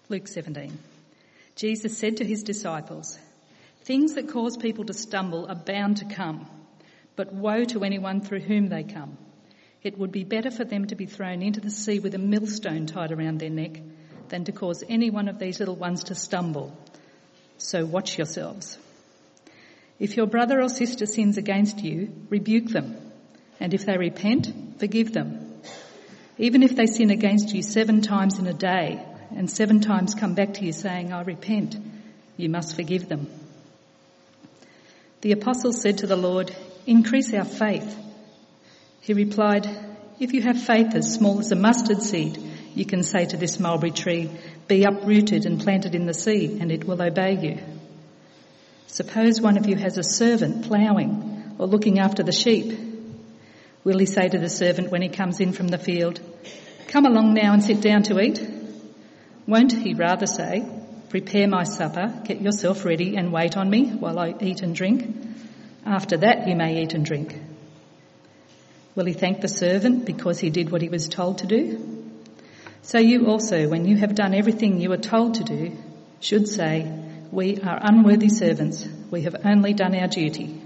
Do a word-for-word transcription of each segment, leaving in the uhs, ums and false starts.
Luke seventeen. Jesus said to his disciples, "Things that cause people to stumble are bound to come, but woe to anyone through whom they come. It would be better for them to be thrown into the sea with a millstone tied around their neck than to cause any one of these little ones to stumble. So watch yourselves. If your brother or sister sins against you, rebuke them, and if they repent, forgive them. Even if they sin against you seven times in a day, and seven times come back to you saying, 'I repent,' you must forgive them." The apostles said to the Lord, "Increase our faith." He replied, "If you have faith as small as a mustard seed, you can say to this mulberry tree, 'Be uprooted and planted in the sea,' and it will obey you. Suppose one of you has a servant ploughing or looking after the sheep. Will he say to the servant when he comes in from the field, 'Come along now and sit down to eat'? Won't he rather say, 'Prepare my supper, get yourself ready and wait on me while I eat and drink? After that you may eat and drink'? Will he thank the servant because he did what he was told to do? So you also, when you have done everything you were told to do, should say, 'We are unworthy servants, we have only done our duty.'"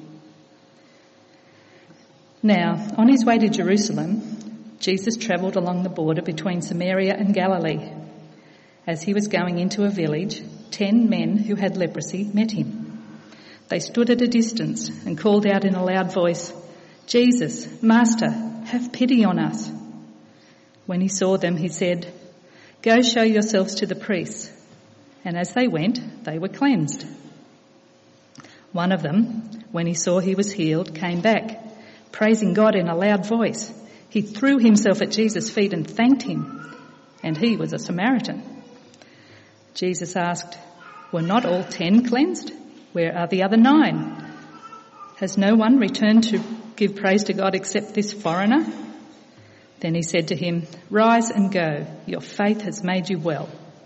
Now, on his way to Jerusalem, Jesus travelled along the border between Samaria and Galilee. As he was going into a village, ten men who had leprosy met him. They stood at a distance and called out in a loud voice, "Jesus, Master, have pity on us." When he saw them, he said, "Go show yourselves to the priests." And as they went, they were cleansed. One of them, when he saw he was healed, came back, praising God in a loud voice. He threw himself at Jesus' feet and thanked him, and he was a Samaritan. Jesus asked, "Were not all ten cleansed? Where are the other nine? Has no one returned to give praise to God except this foreigner?" Then he said to him, "Rise and go. Your faith has made you well."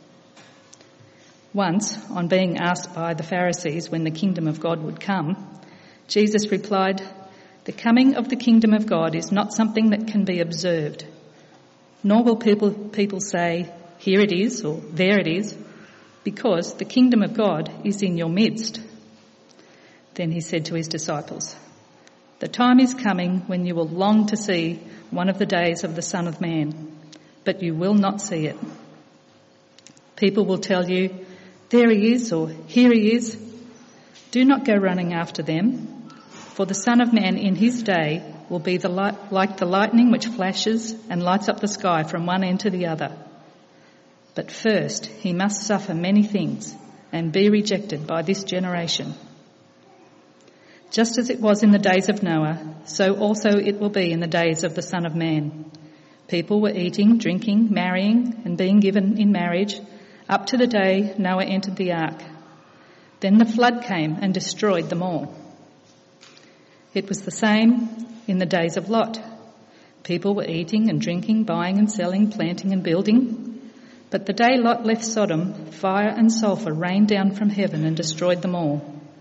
Once, on being asked by the Pharisees when the kingdom of God would come, Jesus replied, "The coming of the kingdom of God is not something that can be observed, nor will people, people say, 'Here it is,' or 'There it is,' because the kingdom of God is in your midst." Then he said to his disciples, "The time is coming when you will long to see one of the days of the Son of Man, but you will not see it. People will tell you, 'There he is,' or 'Here he is.' Do not go running after them, for the Son of Man in his day will be the light, like the lightning which flashes and lights up the sky from one end to the other. But first he must suffer many things and be rejected by this generation. Just as it was in the days of Noah, so also it will be in the days of the Son of Man. People were eating, drinking, marrying, and being given in marriage up to the day Noah entered the ark. Then the flood came and destroyed them all. It was the same in the days of Lot. People were eating and drinking, buying and selling, planting and building. But the day Lot left Sodom, fire and sulphur rained down from heaven and destroyed them all.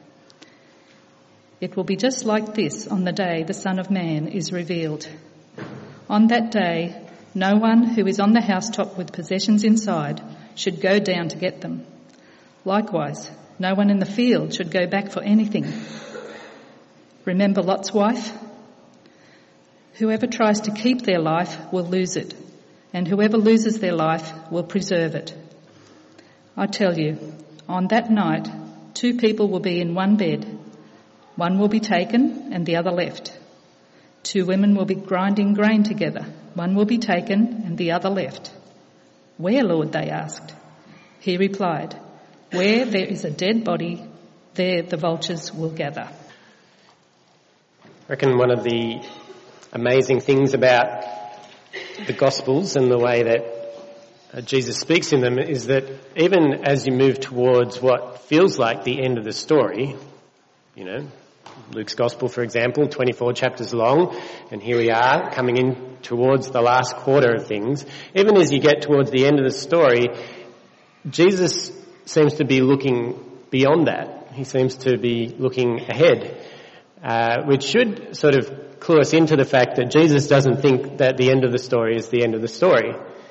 It will be just like this on the day the Son of Man is revealed. On that day, no one who is on the housetop with possessions inside should go down to get them. Likewise, no one in the field should go back for anything. Remember Lot's wife? Whoever tries to keep their life will lose it, and whoever loses their life will preserve it. I tell you, on that night, two people will be in one bed. One will be taken and the other left. Two women will be grinding grain together. One will be taken and the other left. "Where, Lord?" they asked. He replied, "Where there is a dead body, there the vultures will gather." I reckon one of the amazing things about the Gospels and the way that uh, Jesus speaks in them is that even as you move towards what feels like the end of the story, you know, Luke's Gospel, for example, twenty-four chapters long, and here we are coming in towards the last quarter of things. Even as you get towards the end of the story, Jesus seems to be looking beyond that. He seems to be looking ahead, uh, which should sort of clue us into the fact that Jesus doesn't think that the end of the story is the end of the story.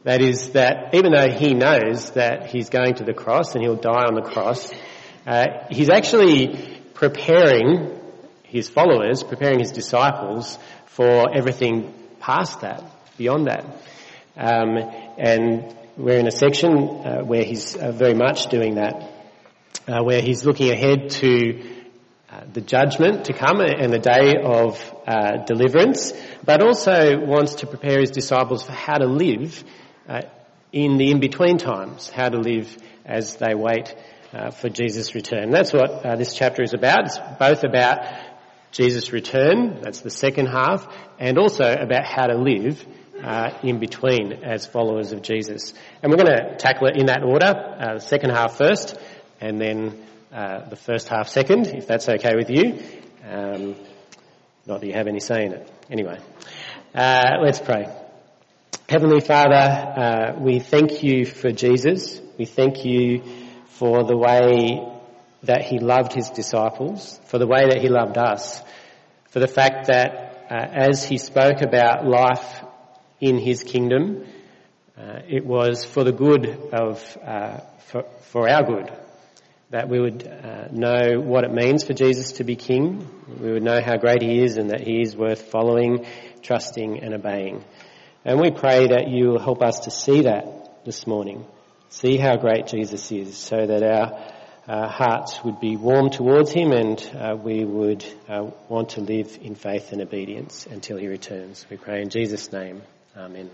That is that even though he knows that he's going to the cross and he'll die on the cross, uh, he's actually preparing his followers, preparing his disciples for everything past that, beyond that. Um, and we're in a section uh, where he's uh, very much doing that, uh, where he's looking ahead to uh, the judgment to come and the day of uh, deliverance, but also wants to prepare his disciples for how to live Uh, in the in-between times, how to live as they wait uh, for Jesus' return. That's what uh, this chapter is about. It's both about Jesus' return, that's the second half, and also about how to live uh, in between as followers of Jesus. And we're going to tackle it in that order, uh, the second half first, and then uh, the first half second, if that's okay with you. Um, not that you have any say in it. Anyway, uh, let's pray. Heavenly Father, uh, we thank you for Jesus. We thank you for the way that he loved his disciples, for the way that he loved us, for the fact that uh, as he spoke about life in his kingdom, uh, it was for the good of, uh, for, for our good, that we would uh, know what it means for Jesus to be king. We would know how great he is and that he is worth following, trusting and obeying. And we pray that you will help us to see that this morning, see how great Jesus is, so that our uh, hearts would be warm towards him and uh, we would uh, want to live in faith and obedience until he returns. We pray in Jesus' name. Amen.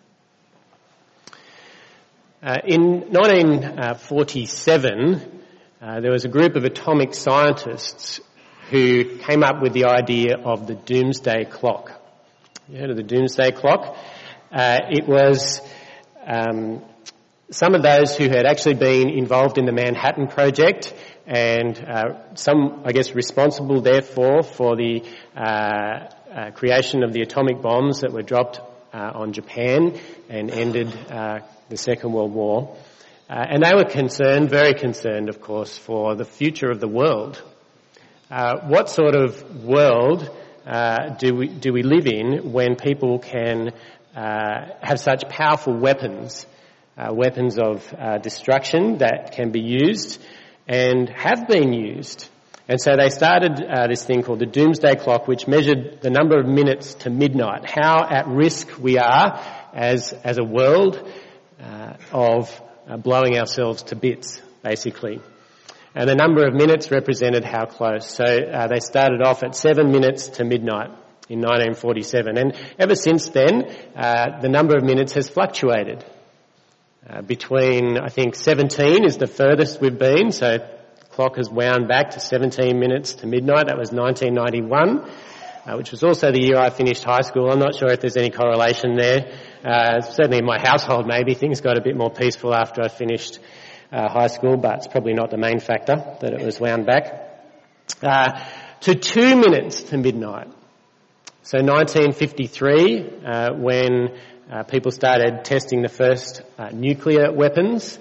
Uh, in nineteen forty-seven, uh, there was a group of atomic scientists who came up with the idea of the doomsday clock. You heard of the doomsday clock? Uh, it was um, some of those who had actually been involved in the Manhattan Project and uh, some, I guess, responsible, therefore, for the uh, uh, creation of the atomic bombs that were dropped uh, on Japan and ended uh, the Second World War. Uh, and they were concerned, very concerned, of course, for the future of the world. Uh, what sort of world uh, do we do we live in when people can Uh, have such powerful weapons, uh, weapons of uh, destruction that can be used and have been used. And so they started uh, this thing called the doomsday clock, which measured the number of minutes to midnight, how at risk we are as as a world uh, of uh, blowing ourselves to bits, basically. And the number of minutes represented how close. So uh, they started off at seven minutes to midnight in nineteen forty-seven, and ever since then uh, the number of minutes has fluctuated uh, between, I think, seventeen is the furthest we've been, so the clock has wound back to seventeen minutes to midnight. That was nineteen ninety-one, uh, which was also the year I finished high school. I'm not sure if there's any correlation there. Uh, certainly in my household maybe things got a bit more peaceful after I finished uh, high school, but it's probably not the main factor that it was wound back. Uh, to two minutes to midnight. So nineteen fifty-three, uh, when uh, people started testing the first uh, nuclear weapons,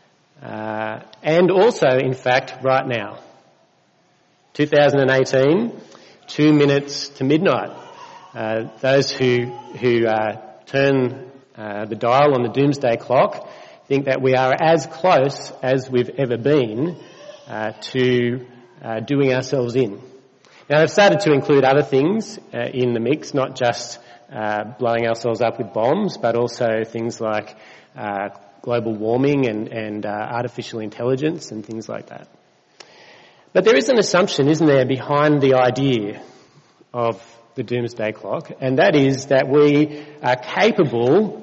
uh, and also, in fact, right now, two thousand eighteen, two minutes to midnight. Uh, those who who uh, turn uh, the dial on the doomsday clock think that we are as close as we've ever been uh, to uh, doing ourselves in. Now, they've started to include other things uh, in the mix, not just uh, blowing ourselves up with bombs, but also things like uh, global warming and, and uh, artificial intelligence and things like that. But there is an assumption, isn't there, behind the idea of the doomsday clock, and that is that we are capable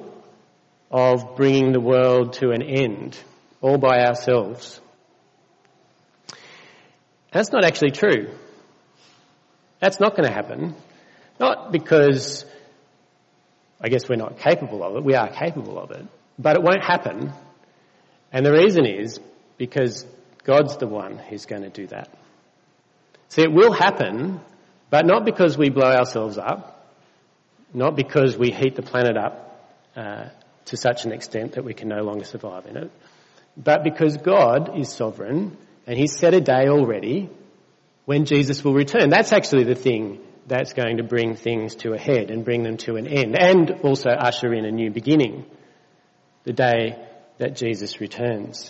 of bringing the world to an end all by ourselves. That's not actually true. That's not going to happen. Not because, I guess, we're not capable of it. We are capable of it. But it won't happen. And the reason is because God's the one who's going to do that. See, it will happen, but not because we blow ourselves up, not because we heat the planet up uh, to such an extent that we can no longer survive in it, but because God is sovereign and he's set a day already when Jesus will return. That's actually the thing that's going to bring things to a head and bring them to an end, and also usher in a new beginning. the day that Jesus returns.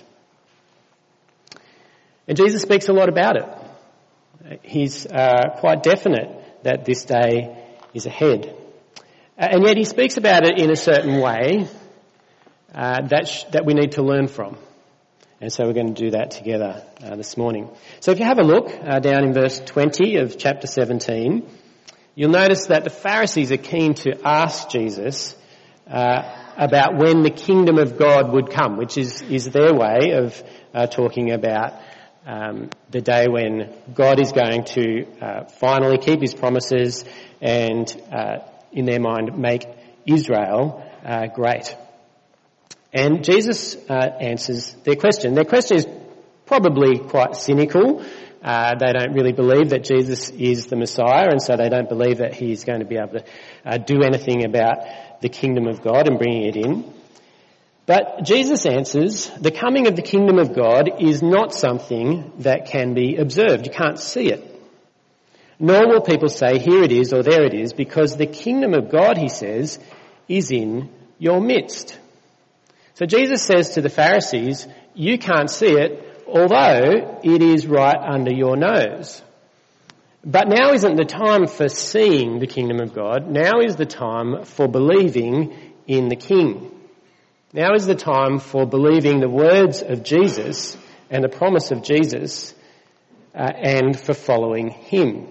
And Jesus speaks a lot about it. He's uh, quite definite that this day is ahead. And yet he speaks about it in a certain way uh, that sh- that we need to learn from. And so we're going to do that together uh, this morning. So if you have a look uh, down in verse twenty of chapter seventeen, you'll notice that the Pharisees are keen to ask Jesus uh, about when the kingdom of God would come, which is, is their way of uh, talking about um, the day when God is going to uh, finally keep his promises and, uh, in their mind, make Israel uh, great. And Jesus uh, answers their question. Their question is probably quite cynical. Uh, they don't really believe that Jesus is the Messiah, and so they don't believe that he is going to be able to uh, do anything about the kingdom of God and bringing it in. But Jesus answers, the coming of the kingdom of God is not something that can be observed. You can't see it. Nor will people say, here it is or there it is, because the kingdom of God, he says, is in your midst. So Jesus says to the Pharisees, you can't see it, although it is right under your nose. But now isn't the time for seeing the kingdom of God. Now is the time for believing in the King. Now is the time for believing the words of Jesus and the promise of Jesus uh, and for following him.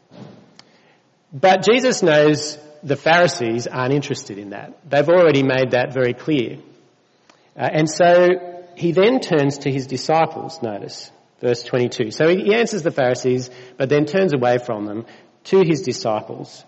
But Jesus knows the Pharisees aren't interested in that. They've already made that very clear. Uh, and so he then turns to his disciples, notice, verse twenty-two. So he, he answers the Pharisees, but then turns away from them to his disciples.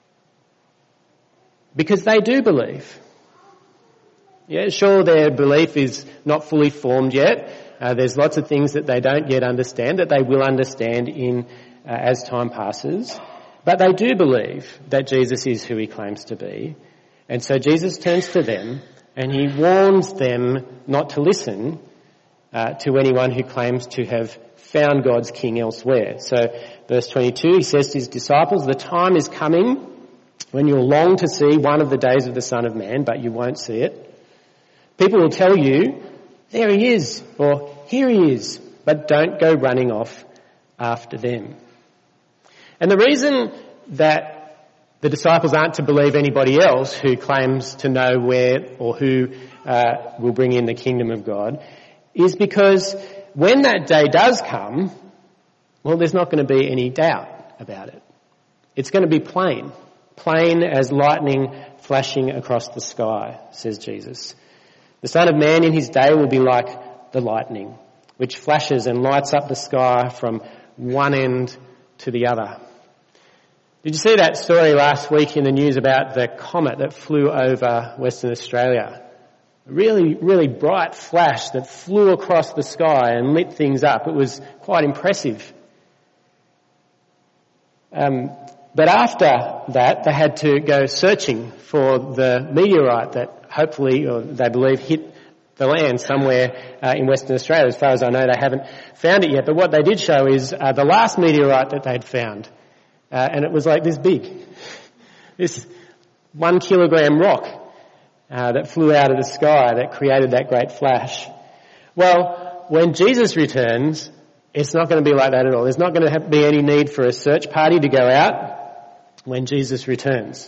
Because they do believe. Yeah, sure, their belief is not fully formed yet. Uh, there's lots of things that they don't yet understand, that they will understand in uh, as time passes. But they do believe that Jesus is who he claims to be. And so Jesus turns to them and he warns them not to listen uh, to anyone who claims to have found God's king elsewhere. So verse twenty-two, he says to his disciples, the time is coming when you'll long to see one of the days of the Son of Man, but you won't see it. People will tell you, there he is, or here he is, but don't go running off after them. And the reason that the disciples aren't to believe anybody else who claims to know where or who uh, will bring in the kingdom of God is because when that day does come, well, there's not going to be any doubt about it. It's going to be plain, plain as lightning flashing across the sky, says Jesus. The Son of Man in his day will be like the lightning, which flashes and lights up the sky from one end to the other. Did you see that story last week in the news about the comet that flew over Western Australia? A really, really bright flash that flew across the sky and lit things up. It was quite impressive. Um, but after that, they had to go searching for the meteorite that hopefully, or they believe, hit the land somewhere uh, in Western Australia. As far as I know, they haven't found it yet. But what they did show is uh, the last meteorite that they'd found. Uh, and it was like this big, this one kilogram rock uh, that flew out of the sky that created that great flash. Well, when Jesus returns, it's not going to be like that at all. There's not going to have, be any need for a search party to go out when Jesus returns.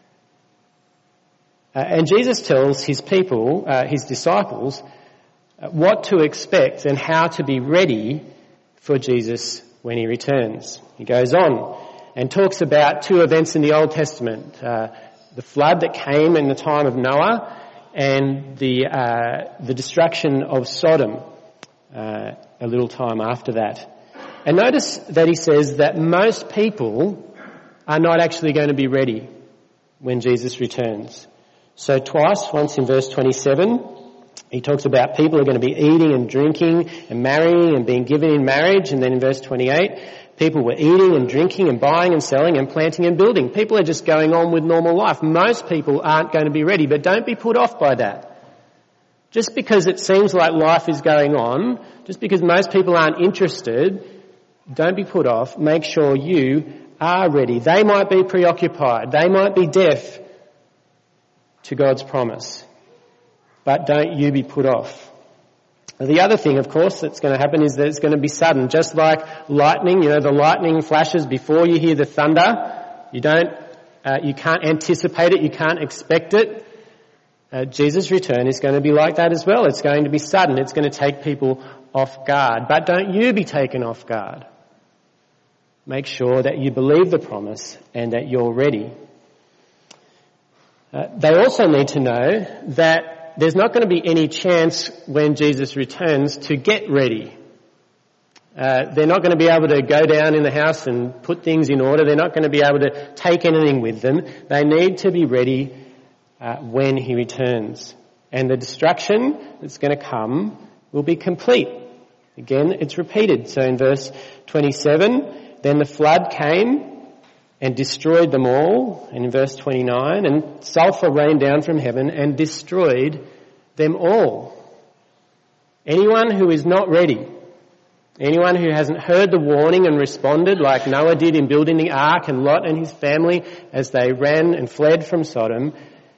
Uh, and Jesus tells his people, uh, his disciples, uh, what to expect and how to be ready for Jesus when he returns. He goes on and talks about two events in the Old Testament, uh, the flood that came in the time of Noah and the uh, the destruction of Sodom uh, a little time after that. And notice that he says that most people are not actually going to be ready when Jesus returns. So twice, once in verse twenty-seven, he talks about people are going to be eating and drinking and marrying and being given in marriage. And then in verse twenty-eight, people were eating and drinking and buying and selling and planting and building. People are just going on with normal life. Most people aren't going to be ready, but don't be put off by that. Just because it seems like life is going on, just because most people aren't interested, don't be put off. Make sure you are ready. They might be preoccupied. They might be deaf to God's promise. but don't you be put off. The other thing, of course, that's going to happen is that it's going to be sudden. Just like lightning, you know, the lightning flashes before you hear the thunder. You don't, uh, you can't anticipate it, you can't expect it. Uh, Jesus' return is going to be like that as well. It's going to be sudden. It's going to take people off guard. But don't you be taken off guard. Make sure that you believe the promise and that you're ready. Uh, they also need to know that there's not going to be any chance when Jesus returns to get ready. Uh, they're not going to be able to go down in the house and put things in order. They're not going to be able to take anything with them. They need to be ready uh, when he returns. And the destruction that's going to come will be complete. Again, it's repeated. So in verse twenty-seven, then the flood came and destroyed them all. And in verse twenty-nine, and sulphur rained down from heaven and destroyed them all. Anyone who is not ready, anyone who hasn't heard the warning and responded like Noah did in building the ark and Lot and his family as they ran and fled from Sodom,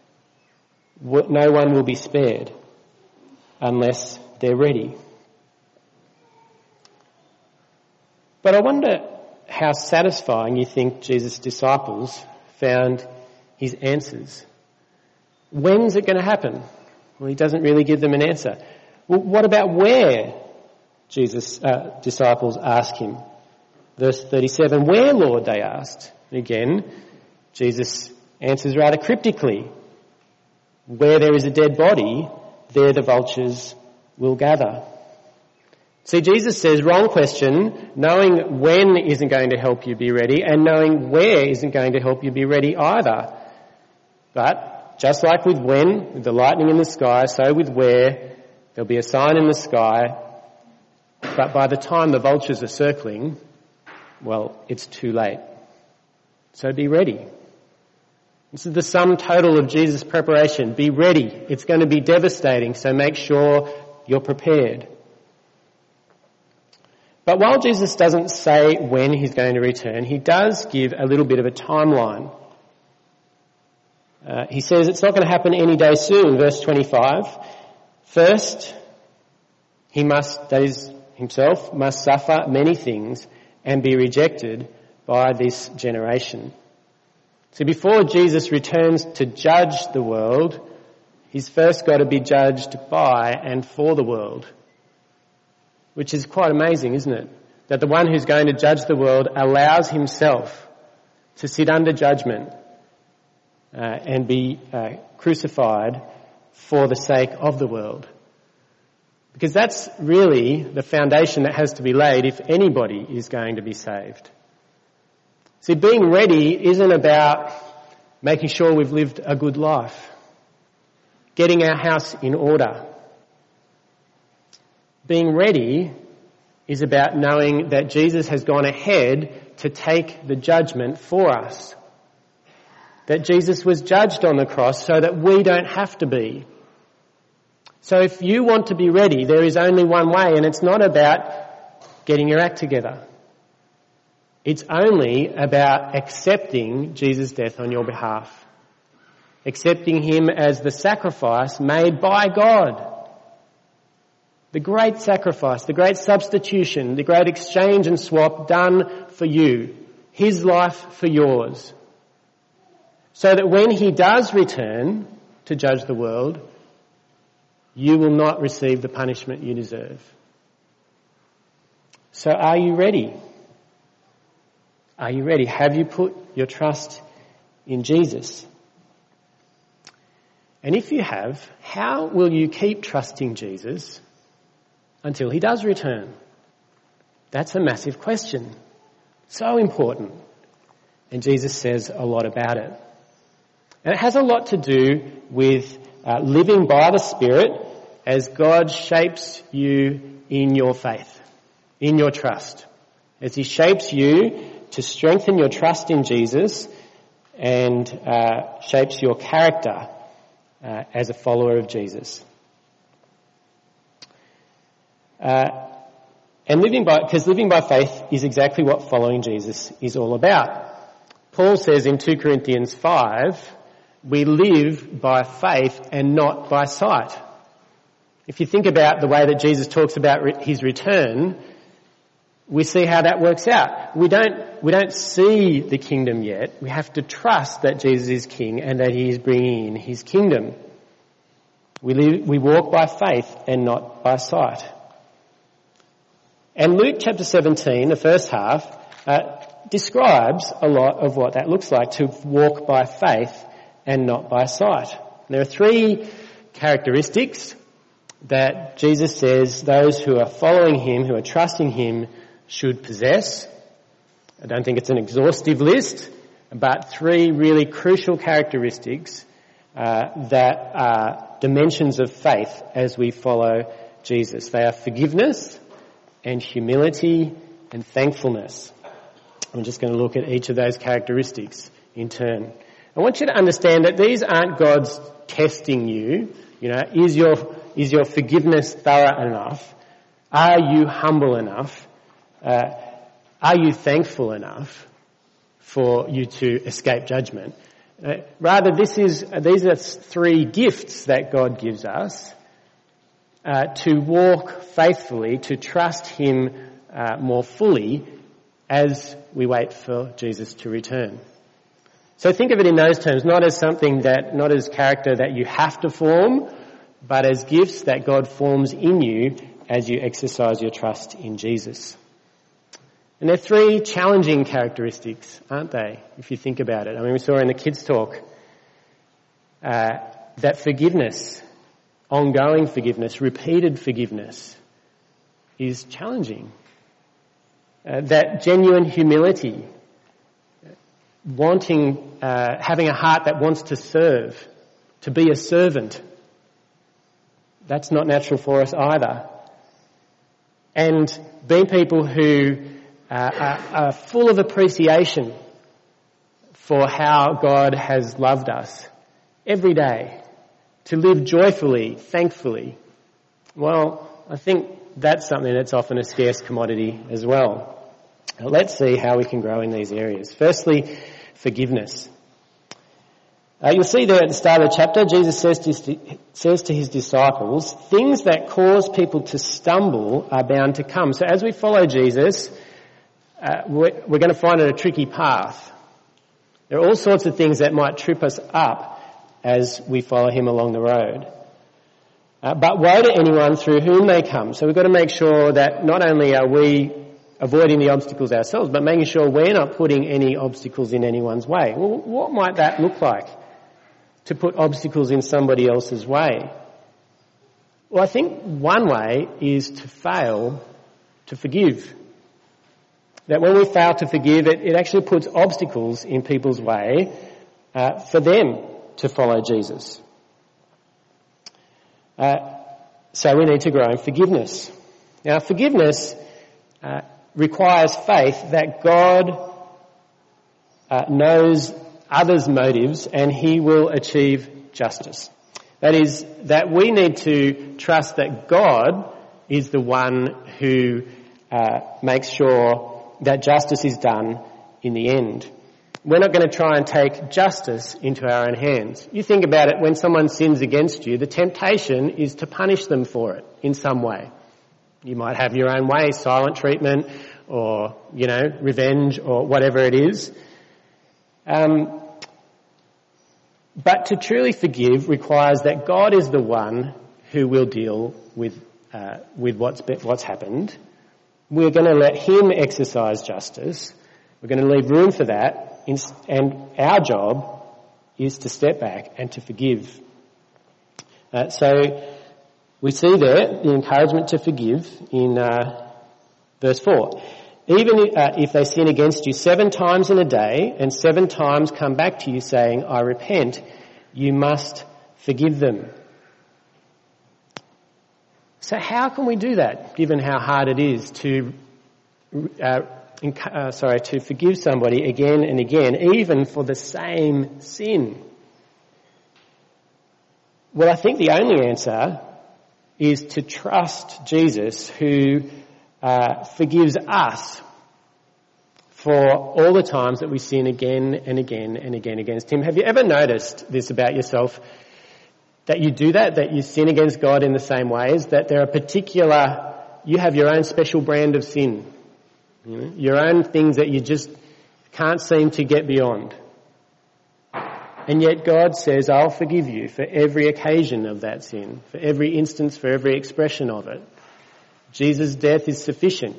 no one will be spared unless they're ready. But I wonder how satisfying you think Jesus' disciples found his answers. When's it going to happen? Well, he doesn't really give them an answer. Well, what about where? Jesus' uh, disciples ask him. Verse thirty-seven, where, Lord, they asked. And again, Jesus answers rather cryptically. Where there is a dead body, there the vultures will gather. See, Jesus says, wrong question. Knowing when isn't going to help you be ready, and knowing where isn't going to help you be ready either. But just like with when, with the lightning in the sky, so with where, there'll be a sign in the sky. But by the time the vultures are circling, well, it's too late. So be ready. This is the sum total of Jesus' preparation. Be ready. It's going to be devastating, so make sure you're prepared. But while Jesus doesn't say when he's going to return, he does give a little bit of a timeline. Uh, he says it's not going to happen any day soon, verse twenty-five. First, he must, that is himself, must suffer many things and be rejected by this generation. So before Jesus returns to judge the world, he's first got to be judged by and for the world. Which is quite amazing, isn't it? That the one who's going to judge the world allows himself to sit under judgment uh, and be uh, crucified for the sake of the world. Because that's really the foundation that has to be laid if anybody is going to be saved. See, being ready isn't about making sure we've lived a good life, getting our house in order. Being ready is about knowing that Jesus has gone ahead to take the judgment for us. That Jesus was judged on the cross so that we don't have to be. So if you want to be ready, there is only one way, and it's not about getting your act together. It's only about accepting Jesus' death on your behalf. Accepting him as the sacrifice made by God. The great sacrifice, the great substitution, the great exchange and swap done for you. His life for yours. So that when he does return to judge the world, you will not receive the punishment you deserve. So are you ready? Are you ready? Have you put your trust in Jesus? And if you have, how will you keep trusting Jesus until he does return? That's a massive question. So important. And Jesus says a lot about it. And it has a lot to do with uh, living by the Spirit as God shapes you in your faith, in your trust. As he shapes you to strengthen your trust in Jesus and uh, shapes your character uh, as a follower of Jesus. Uh, and living by, because living by faith is exactly what following Jesus is all about. Paul says in two Corinthians five, we live by faith and not by sight. if you think about the way that Jesus talks about re- his return, we see how that works out. We don't, we don't see the kingdom yet. We have to trust that Jesus is king and that he is bringing in his kingdom. We live, we walk by faith and not by sight. And Luke chapter seventeen, the first half, uh, describes a lot of what that looks like, to walk by faith and not by sight. And there are three characteristics that Jesus says those who are following him, who are trusting him, should possess. I don't think it's an exhaustive list, but three really crucial characteristics uh, that are dimensions of faith as we follow Jesus. They are forgiveness and humility and thankfulness. I'm just going to look at each of those characteristics in turn. I want you to understand that these aren't God's testing you. You know, is your is your forgiveness thorough enough? Are you humble enough? Uh, are you thankful enough for you to escape judgment? Uh, rather, this is these are three gifts that God gives us uh, to walk faithfully, to trust him uh, more fully as we wait for Jesus to return. So think of it in those terms, not as something that, not as character that you have to form, but as gifts that God forms in you as you exercise your trust in Jesus. And they're three challenging characteristics, aren't they, if you think about it? I mean, we saw in the kids' talk uh, that forgiveness, ongoing forgiveness, repeated forgiveness is challenging. Uh, that genuine humility, wanting, uh, having a heart that wants to serve, to be a servant, that's not natural for us either. And being people who uh, are, are full of appreciation for how God has loved us every day, to live joyfully, thankfully, well, I think that's something that's often a scarce commodity as well. Now, let's see how we can grow in these areas. Firstly, forgiveness. Uh, you'll see there at the start of the chapter, Jesus says to, his, says to his disciples, things that cause people to stumble are bound to come. So as we follow Jesus, uh, we're, we're going to find it a tricky path. There are all sorts of things that might trip us up as we follow him along the road. Uh, but woe to anyone through whom they come. So we've got to make sure that not only are we avoiding the obstacles ourselves, but making sure we're not putting any obstacles in anyone's way. Well, what might that look like, to put obstacles in somebody else's way? Well, I think one way is to fail to forgive. That when we fail to forgive, it, it actually puts obstacles in people's way uh, for them to follow Jesus. Uh, so we need to grow in forgiveness. Now, forgiveness uh, requires faith that God uh, knows others' motives and he will achieve justice. That is, that we need to trust that God is the one who uh, makes sure that justice is done in the end. We're not going to try and take justice into our own hands. You think about it, when someone sins against you, the temptation is to punish them for it in some way. You might have your own way, silent treatment or, you know, revenge or whatever it is. Um, but to truly forgive requires that God is the one who will deal with uh, with what's what's happened. We're going to let him exercise justice. We're going to leave room for that. And our job is to step back and to forgive. Uh, so we see there the encouragement to forgive in uh, verse four. Even if, uh, if they sin against you seven times in a day and seven times come back to you saying, I repent, you must forgive them. So how can we do that, given how hard it is to uh, Uh, sorry, to forgive somebody again and again, even for the same sin? Well, I think the only answer is to trust Jesus, who uh, forgives us for all the times that we sin again and again and again against him. Have you ever noticed this about yourself? that you do that, that you sin against God in the same ways, that there are particular, you have your own special brand of sin. You know, your own things that you just can't seem to get beyond. And yet God says, I'll forgive you for every occasion of that sin, for every instance, for every expression of it. Jesus' death is sufficient.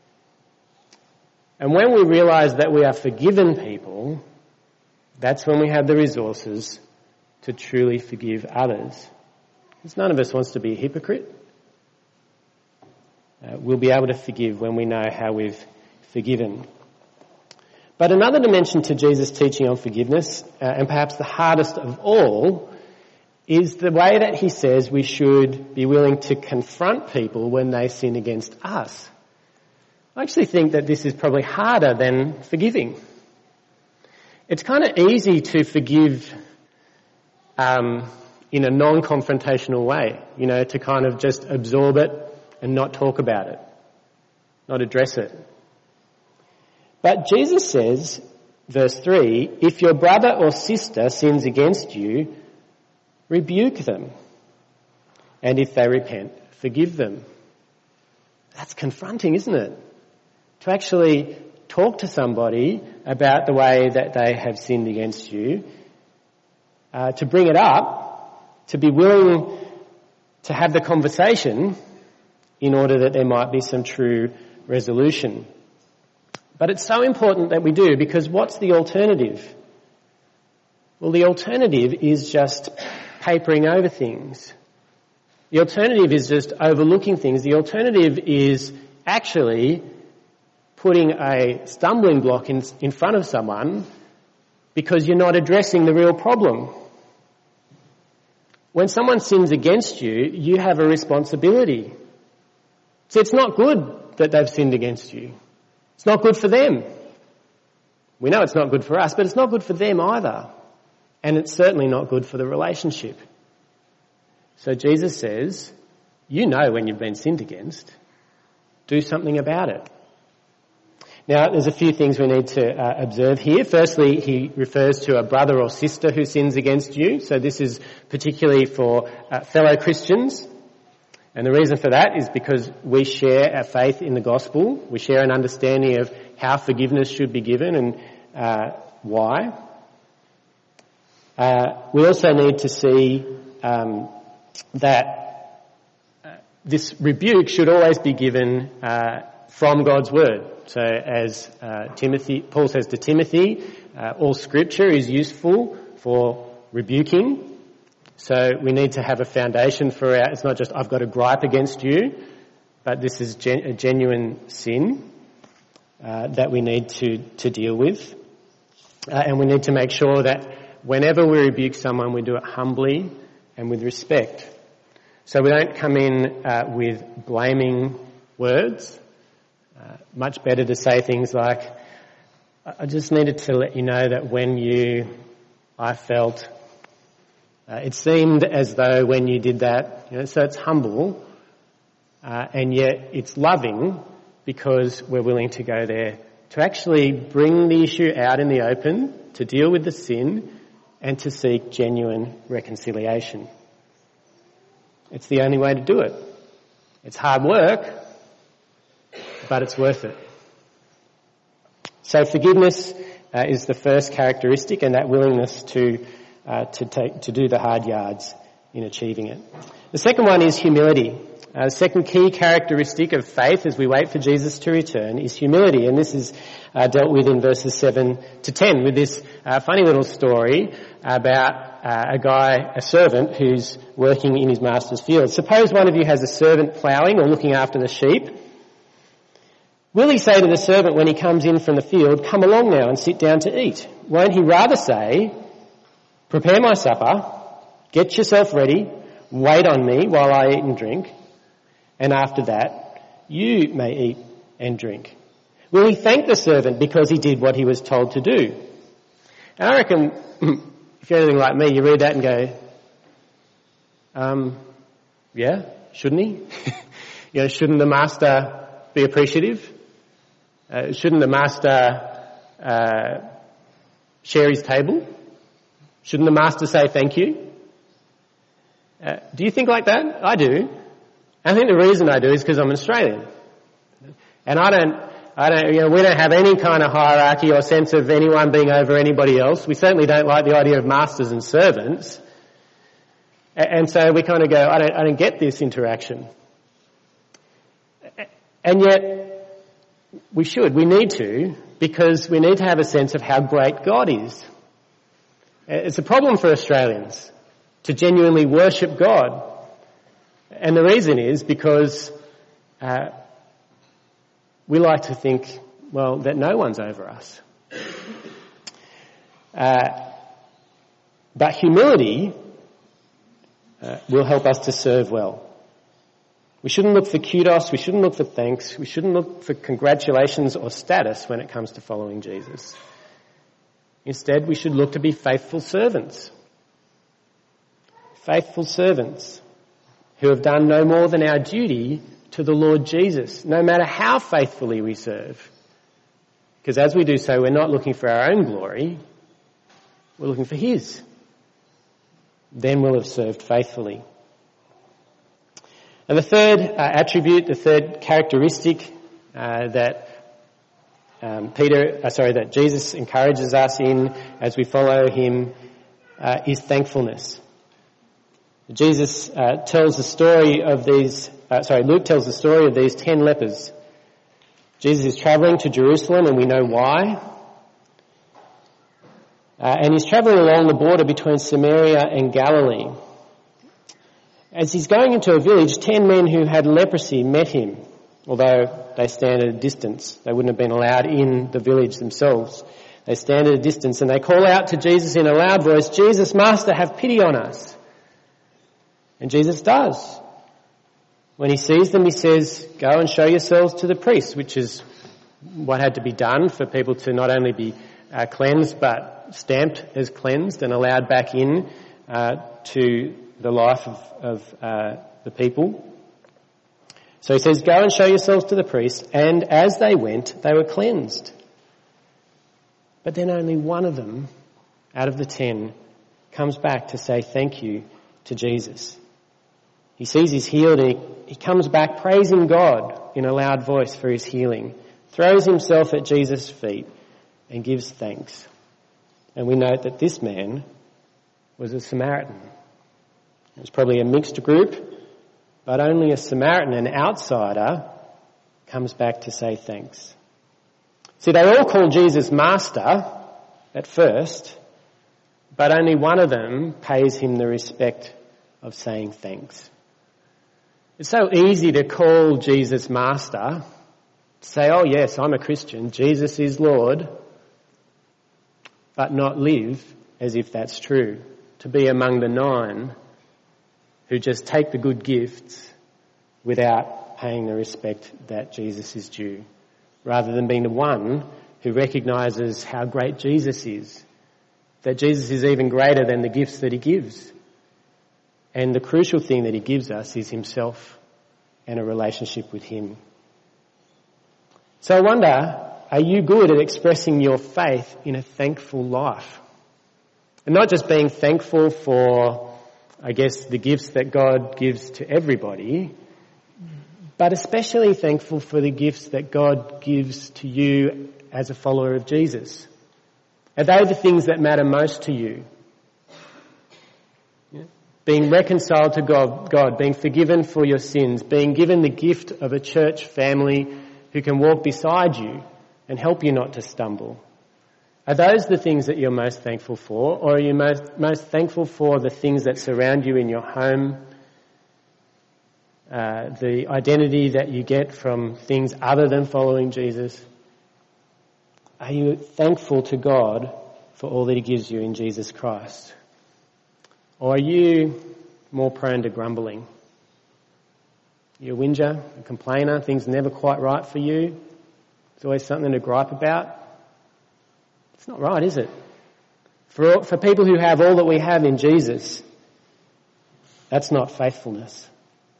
And when we realise that we are forgiven people, that's when we have the resources to truly forgive others. Because none of us wants to be a hypocrite. Uh, we'll be able to forgive when we know how we've forgiven. But another dimension to Jesus' teaching on forgiveness, uh, and perhaps the hardest of all, is the way that he says we should be willing to confront people when they sin against us. I actually think that this is probably harder than forgiving. It's kind of easy to forgive um, in a non-confrontational way, you know, to kind of just absorb it and not talk about it, not address it. But Jesus says, verse three, if your brother or sister sins against you, rebuke them. And if they repent, forgive them. That's confronting, isn't it? To actually talk to somebody about the way that they have sinned against you, uh, to bring it up, to be willing to have the conversation in order that there might be some true resolution. But it's so important that we do, because what's the alternative? Well, the alternative is just papering over things. The alternative is just overlooking things. The alternative is actually putting a stumbling block in, in front of someone because you're not addressing the real problem. When someone sins against you, you have a responsibility. So it's not good that they've sinned against you. It's not good for them. We know it's not good for us, but it's not good for them either. And it's certainly not good for the relationship. So Jesus says, you know when you've been sinned against. Do something about it. Now, there's a few things we need to uh, observe here. Firstly, he refers to a brother or sister who sins against you. So this is particularly for uh, fellow Christians. And the reason for that is because we share our faith in the gospel. We share an understanding of how forgiveness should be given and uh, why. Uh, we also need to see um, that uh, this rebuke should always be given uh, from God's word. So as uh, Timothy, Paul says to Timothy, uh, all scripture is useful for rebuking. So we need to have a foundation for our, it's not just I've got a gripe against you, but this is gen, a genuine sin uh, that we need to, to deal with. Uh, and we need to make sure that whenever we rebuke someone, we do it humbly and with respect. So we don't come in uh, with blaming words. Uh, much better to say things like, I just needed to let you know that when you, I felt, uh, it seemed as though when you did that, you know, so it's humble, uh, and yet it's loving because we're willing to go there to actually bring the issue out in the open, to deal with the sin, and to seek genuine reconciliation. It's the only way to do it. It's hard work, but it's worth it. So forgiveness uh, is the first characteristic, and that willingness to uh, to take to do the hard yards in achieving it. The second one is humility. Uh, the second key characteristic of faith as we wait for Jesus to return is humility, and this is uh, dealt with in verses seven to ten with this uh, funny little story about uh, a guy, a servant, who's working in his master's field. Suppose one of you has a servant ploughing or looking after the sheep. Will he say to the servant when he comes in from the field, come along now and sit down to eat? Won't he rather say, prepare my supper, get yourself ready, wait on me while I eat and drink, and after that you may eat and drink? Will he thank the servant because he did what he was told to do? And I reckon, if you're anything like me, you read that and go, um, yeah, shouldn't he? You know, shouldn't the master be appreciative? Uh, shouldn't the master uh, share his table? Shouldn't the master say thank you? Uh, do you think like that? I do. I think the reason I do is because I'm an Australian. And I don't, I don't, you know, we don't have any kind of hierarchy or sense of anyone being over anybody else. We certainly don't like the idea of masters and servants. And so we kind of go, I don't, I don't get this interaction. And yet, we should, we need to, because we need to have a sense of how great God is. It's a problem for Australians to genuinely worship God. And the reason is because uh, we like to think, well, that no one's over us. Uh, but humility uh, will help us to serve well. We shouldn't look for kudos, we shouldn't look for thanks, we shouldn't look for congratulations or status when it comes to following Jesus. Instead, we should look to be faithful servants. Faithful servants who have done no more than our duty to the Lord Jesus, no matter how faithfully we serve. Because as we do so, we're not looking for our own glory, we're looking for His. Then we'll have served faithfully. And the third uh, attribute, the third characteristic uh, that um, Peter, uh, sorry, that Jesus encourages us in as we follow Him uh, is thankfulness. Jesus uh, tells the story of these, uh, sorry, Luke tells the story of these ten lepers. Jesus is travelling to Jerusalem, and we know why. Uh, and he's travelling along the border between Samaria and Galilee. As he's going into a village, ten men who had leprosy met him, although they stand at a distance. They wouldn't have been allowed in the village themselves. They stand at a distance and they call out to Jesus in a loud voice, "Jesus, Master, have pity on us." And Jesus does. When he sees them, he says, "Go and show yourselves to the priests," which is what had to be done for people to not only be uh, cleansed, but stamped as cleansed and allowed back in uh, to the life of, of uh, the people. So he says, "Go and show yourselves to the priests." And as they went, they were cleansed. But then only one of them out of the ten comes back to say thank you to Jesus. He sees he's healed and he, he comes back praising God in a loud voice for his healing, throws himself at Jesus' feet and gives thanks. And we note that this man was a Samaritan. It was probably a mixed group, but only a Samaritan, an outsider, comes back to say thanks. See, they all call Jesus Master at first, but only one of them pays him the respect of saying thanks. It's so easy to call Jesus Master, to say, "Oh yes, I'm a Christian, Jesus is Lord," but not live as if that's true, to be among the nine who just take the good gifts without paying the respect that Jesus is due, rather than being the one who recognises how great Jesus is, that Jesus is even greater than the gifts that he gives. And the crucial thing that he gives us is himself and a relationship with him. So I wonder, are you good at expressing your faith in a thankful life? And not just being thankful for, I guess, the gifts that God gives to everybody, but especially thankful for the gifts that God gives to you as a follower of Jesus. Are they the things that matter most to you? Yeah. Being reconciled to God, God, being forgiven for your sins, being given the gift of a church family who can walk beside you and help you not to stumble. Are those the things that you're most thankful for, or are you most, most thankful for the things that surround you in your home, uh, the identity that you get from things other than following Jesus? Are you thankful to God for all that he gives you in Jesus Christ? Or are you more prone to grumbling? You're a whinger, a complainer, things are never quite right for you. There's always something to gripe about. It's not right, is it? For, for people who have all that we have in Jesus, that's not faithfulness.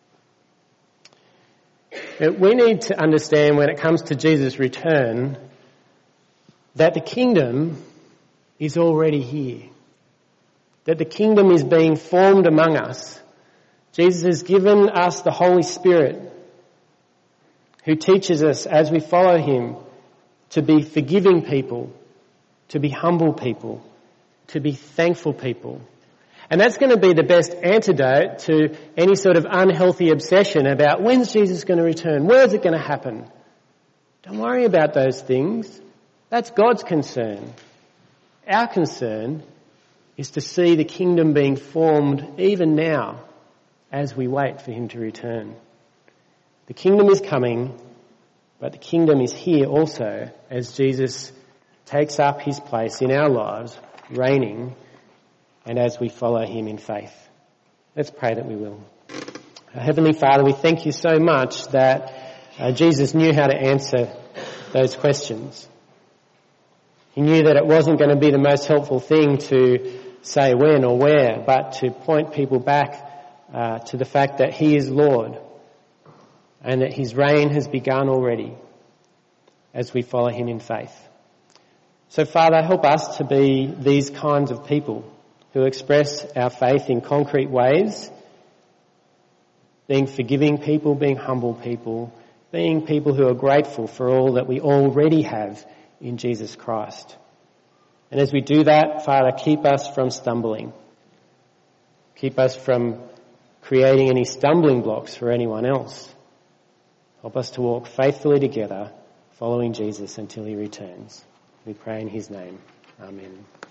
We need to understand when it comes to Jesus' return that the kingdom is already here. That the kingdom is being formed among us Jesus has given us the Holy Spirit, who teaches us as we follow him to be forgiving people, to be humble people, to be thankful people. And that's going to be the best antidote to any sort of unhealthy obsession about when's Jesus going to return, where's it going to happen. Don't worry about those things. That's God's concern. Our concern is to see the kingdom being formed even now as we wait for him to return. The kingdom is coming, but the kingdom is here also as Jesus takes up his place in our lives, reigning, and as we follow him in faith. Let's pray that we will. Our Heavenly Father, we thank you so much that uh, Jesus knew how to answer those questions. He knew that it wasn't going to be the most helpful thing to say when or where, but to point people back uh, to the fact that he is Lord and that his reign has begun already as we follow him in faith. So Father, help us to be these kinds of people who express our faith in concrete ways, being forgiving people, being humble people, being people who are grateful for all that we already have in Jesus Christ. And as we do that, Father, keep us from stumbling. Keep us from creating any stumbling blocks for anyone else. Help us to walk faithfully together, following Jesus until he returns. We pray in his name. Amen.